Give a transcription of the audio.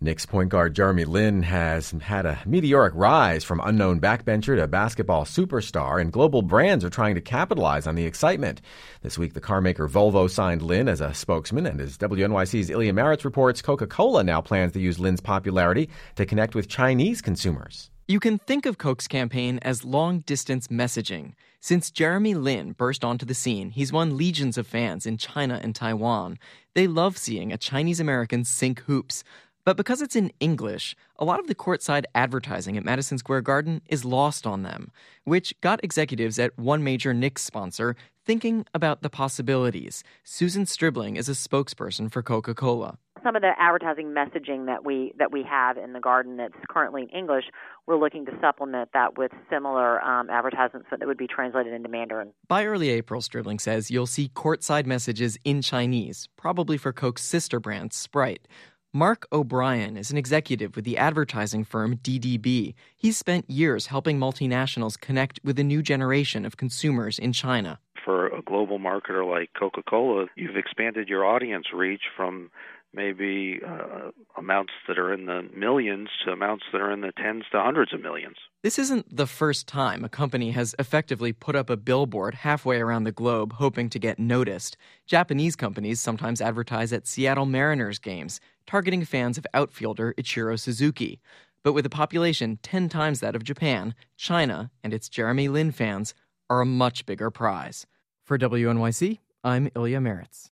Knicks point guard Jeremy Lin has had a meteoric rise from unknown backbencher to basketball superstar, and global brands are trying to capitalize on the excitement. This week, the carmaker Volvo signed Lin as a spokesman, and as WNYC's Ilya Maritz reports, Coca-Cola now plans to use Lin's popularity to connect with Chinese consumers. You can think of Coke's campaign as long-distance messaging. Since Jeremy Lin burst onto the scene, he's won legions of fans in China and Taiwan. They love seeing a Chinese American sink hoops. But because it's in English, a lot of the courtside advertising at Madison Square Garden is lost on them, which got executives at one major Knicks sponsor thinking about the possibilities. Susan Stribling is a spokesperson for Coca-Cola. Some of the advertising messaging that we have in the Garden that's currently in English, we're looking to supplement that with similar advertisements that would be translated into Mandarin. By early April, Stribling says you'll see courtside messages in Chinese, probably for Coke's sister brand, Sprite. Mark O'Brien is an executive with the advertising firm DDB. He's spent years helping multinationals connect with a new generation of consumers in China. For a global marketer like Coca-Cola, you've expanded your audience reach from maybe amounts that are in the millions to amounts that are in the tens to hundreds of millions. This isn't the first time a company has effectively put up a billboard halfway around the globe hoping to get noticed. Japanese companies sometimes advertise at Seattle Mariners games, targeting fans of outfielder Ichiro Suzuki. But with a population 10 times that of Japan, China and its Jeremy Lin fans are a much bigger prize. For WNYC, I'm Ilya Maritz.